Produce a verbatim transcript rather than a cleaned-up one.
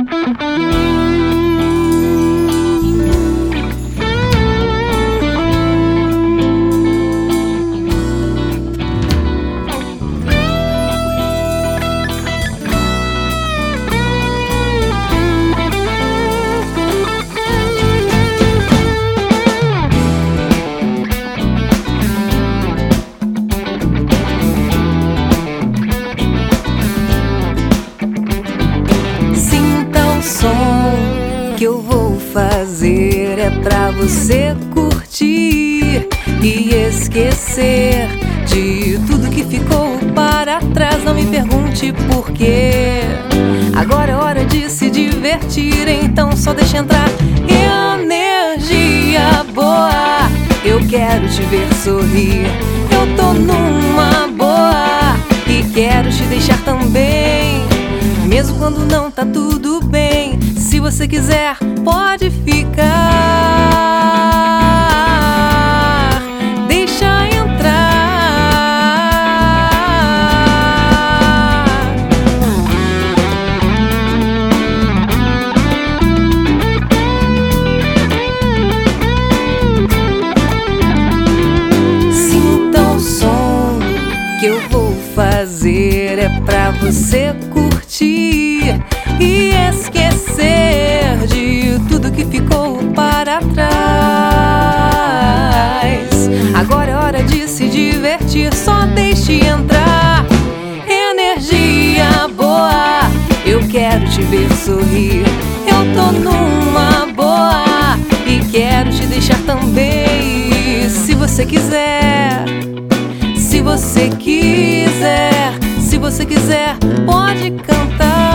Que eu vou fazer é pra você curtir e esquecer de tudo que ficou para trás. Não me pergunte por quê. Agora é hora de se divertir, então só deixa entrar energia boa. Eu quero te ver sorrir, eu tô numa boa e quero te deixar também, mesmo quando não tá tudo bem. Se você quiser, pode ficar, deixa entrar. Sinta o som que eu vou fazer, é pra você curtir e esquecer de tudo que ficou para trás. Agora é hora de se divertir, só deixe entrar energia boa. Eu quero te ver sorrir, eu tô numa boa e quero te deixar também. Se você quiser, se você quiser, se você quiser, pode cantar.